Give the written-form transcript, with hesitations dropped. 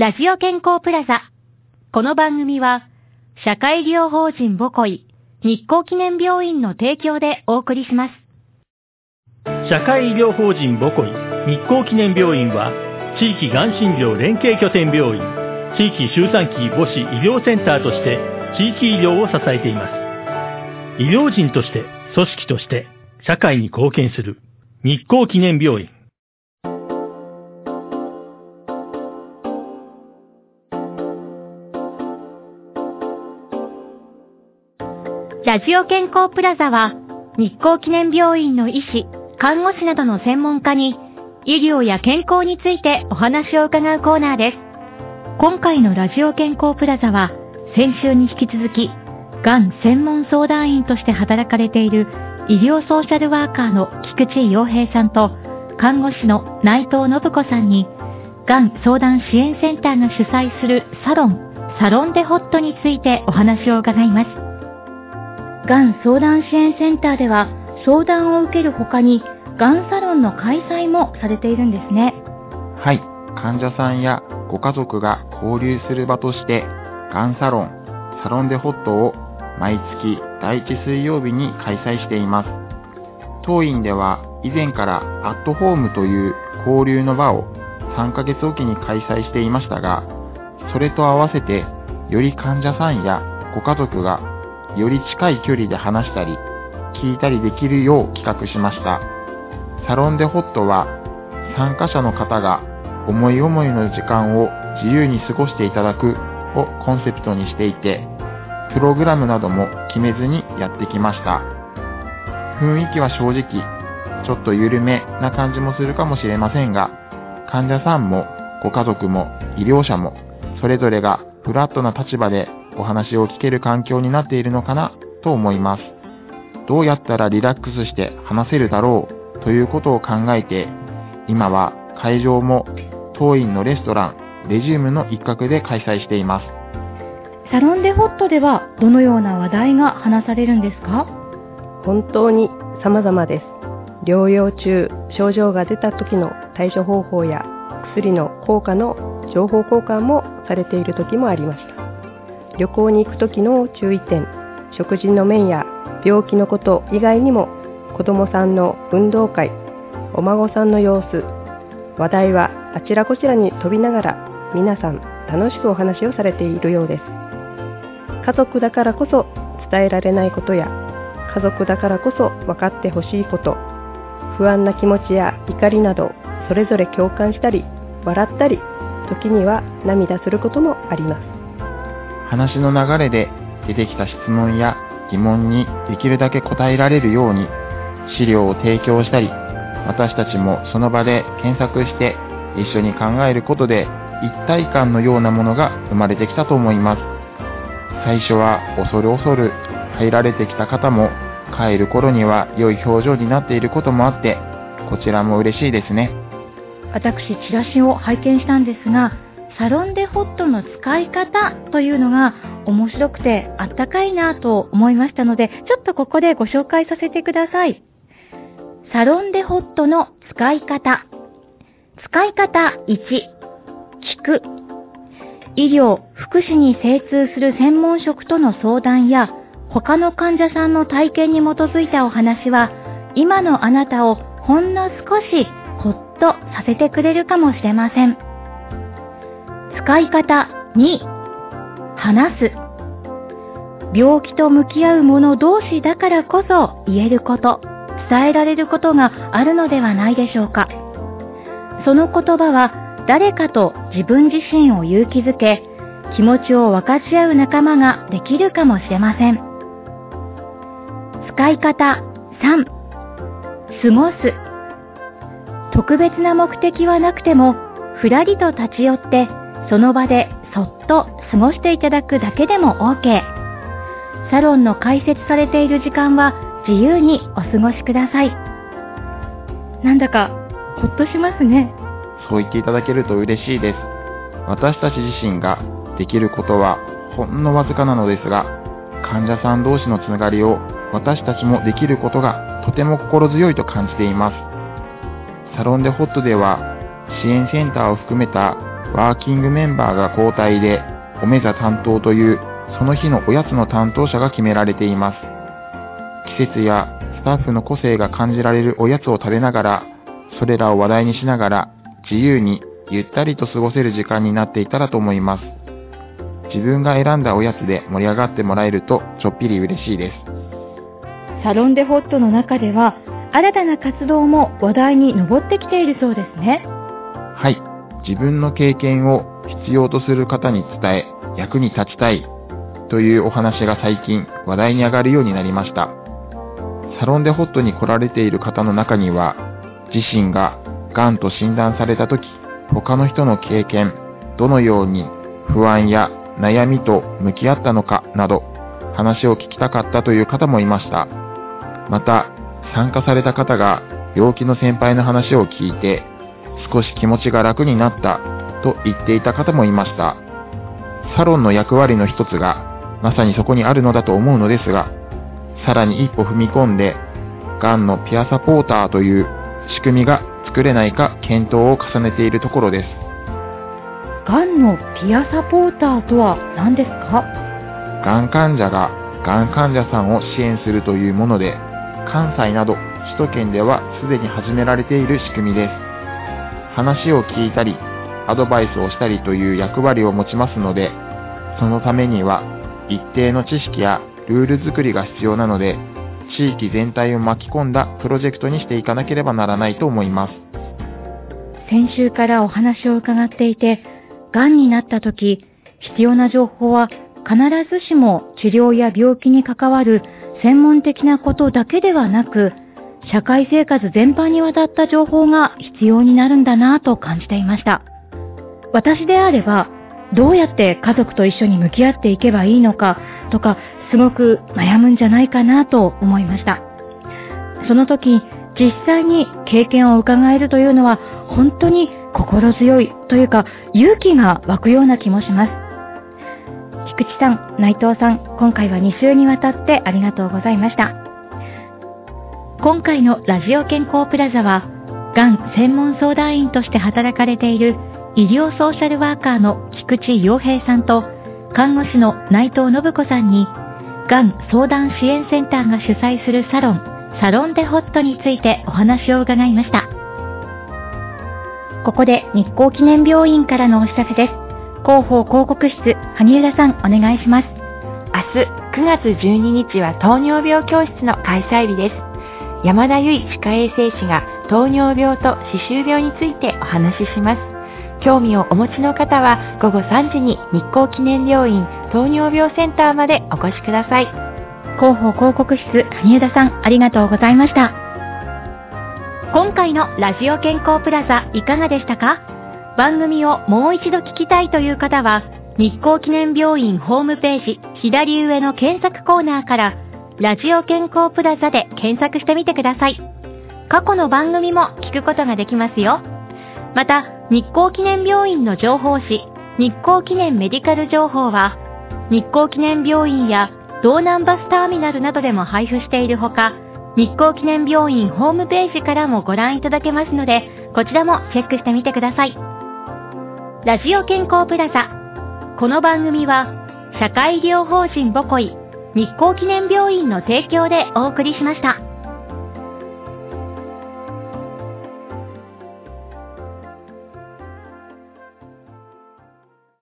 ラジオ健康プラザ。この番組は、社会医療法人ボコイ、日光記念病院の提供でお送りします。 社会医療法人ボコイ、日光記念病院は、地域がん診療連携拠点病院、地域周産期母子医療センターとして、地域医療を支えています。医療人として、組織として、社会に貢献する、日光記念病院。 ラジオ健康プラザは、日光記念病院の医師、看護師などの専門家に、医療や健康についてお話を伺うコーナーです。今回のラジオ健康プラザは、先週に引き続き、がん専門相談員として働かれている医療ソーシャルワーカーの菊池洋平さんと、看護師の内藤信子さんに、がん相談支援センターが主催するサロンでホットについてお話を伺います。がん相談支援センターでは相談を受ける他にがんサロンの開催もされているんですね。 はい、患者さんやご家族が交流する場としてがんサロンでホットを毎月第1水曜日に開催しています。当院では以前からアットホームという交流の場を3ヶ月おきに開催していましたが、それと合わせてより患者さんやご家族がより近い距離で話したり、聞いたりできるよう企画しました。サロンでホットは、参加者の方が思い思いの時間を自由に過ごしていただくをコンセプトにしていて、プログラムなども決めずにやってきました。雰囲気は正直、ちょっと緩めな感じもするかもしれませんが、患者さんもご家族も医療者もそれぞれがフラットな立場でお話を聞ける環境になっているのかなと思います。どうやったらリラックスして話せるだろうということを考えて、今は会場も当院のレストラン、レジウムの一角で開催しています。 サロンでホットではどのような話題が話されるんですか？ 本当に様々です。療養中、症状が出た時の対処方法や薬の効果の情報交換もされている時もありました。旅行に行く時の注意点、食事の面や病気のこと以外にも、子どもさんの運動会、お孫さんの様子、話題はあちらこちらに飛びながら皆さん楽しくお話をされているようです。家族だからこそ伝えられないことや、家族だからこそ分かってほしいこと、不安な気持ちや怒りなど、それぞれ共感したり、笑ったり、時には涙することもあります。 話の流れで出てきた質問や疑問にできるだけ答えられるように資料を提供したり、私たちもその場で検索して一緒に考えることで一体感のようなものが生まれてきたと思います。最初は恐る入られてきた方も帰る頃には良い表情になっていることもあって、こちらも嬉しいですね。 私、チラシを拝見したんですが、サロンでホットの使い方というのが面白くてあったかいなと思いましたので、ちょっとここでご紹介させてください。サロンでホットの使い方。使い方1、聞く。医療・福祉に精通する専門職との相談や、他の患者さんの体験に基づいたお話は、今のあなたをほんの少しほっとさせてくれるかもしれません。使い方2、話す。病気と向き合う者同士だからこそ言えること、伝えられることがあるのではないでしょうか。その言葉は誰かと自分自身を勇気づけ、気持ちを分かち合う仲間ができるかもしれません。使い方3、過ごす。特別な目的はなくても、ふらりと立ち寄って、その場でそっと過ごしていただくだけでも OK。サロンの開設されている時間は自由にお過ごしください。なんだかほっとしますね。 そう言っていただけると嬉しいです。私たち自身ができることはほんのわずかなのですが、患者さん同士のつながりを私たちもできることがとても心強いと感じています。サロンでホットでは支援センターを含めたワーキングメンバーが交代で、おめざ担当というその日のおやつの担当者が決められています。季節やスタッフの個性が感じられるおやつを食べながら、それらを話題にしながら自由にゆったりと過ごせる時間になっていたらと思います。自分が選んだおやつで盛り上がってもらえるとちょっぴり嬉しいです。 サロンデホットの中では新たな活動も話題に上ってきているそうですね。 はい、自分の経験を必要とする方に伝え、役に立ちたいというお話が最近話題に上がるようになりました。サロンデホットに来られている方の中には、自身ががんと診断されたとき、他の人の経験、どのように不安や悩みと向き合ったのかなど、話を聞きたかったという方もいました。また、参加された方が病気の先輩の話を聞いて、少し気持ちが楽になったと言っていた方もいました。サロンの役割の一つが、まさにそこにあるのだと思うのですが、さらに一歩踏み込んで、がんのピアサポーターという仕組みが作れないか検討を重ねているところです。 がんのピアサポーターとは何ですか？ がん患者ががん患者さんを支援するというもので、関西など首都圏ではすでに始められている仕組みです。話を聞いたり、アドバイスをしたりという役割を持ちますので、そのためには一定の知識やルール作りが必要なので、地域全体を巻き込んだプロジェクトにしていかなければならないと思います。 先週からお話を伺っていて、がんになった時、必要な情報は必ずしも治療や病気に関わる専門的なことだけではなく、社会生活全般にわたった情報が必要になるんだなぁと感じていました。私であれば、どうやって家族と一緒に向き合っていけばいいのかとか、すごく悩むんじゃないかなと思いました。その時、実際に経験を伺えるというのは本当に心強いというか勇気が湧くような気もします。菊池さん、内藤さん、今回は2週にわたってありがとうございました。今回のラジオ健康プラザは、がん専門相談員として働かれている医療ソーシャルワーカーの菊池洋平さんと看護師の内藤信子さんに、がん相談支援センターが主催するサロンデホットについてお話を伺いました。ここで日光記念病院からのお知らせです。広報広告室、萩浦さんお願いします。 明日9月12日は糖尿病教室の開催日です。山田由衣歯科衛生士が糖尿病と歯周病についてお話しします。興味をお持ちの方は午後3時に日光記念病院糖尿病センターまでお越しください。 広報広告室、萩浦さんありがとうございました。今回のラジオ健康プラザいかがでしたか？番組をもう一度聞きたいという方は、日光記念病院ホームページ左上の検索コーナーからラジオ健康プラザで検索してみてください。過去の番組も聞くことができますよ。また、日光記念病院の情報誌、日光記念メディカル情報は、日光記念病院や道南バスターミナルなどでも配布しているほか、日光記念病院ホームページからもご覧いただけますので、こちらもチェックしてみてください。ラジオ健康プラザ。この番組は、社会医療法人ボコイ、日光記念病院の提供でお送りしました。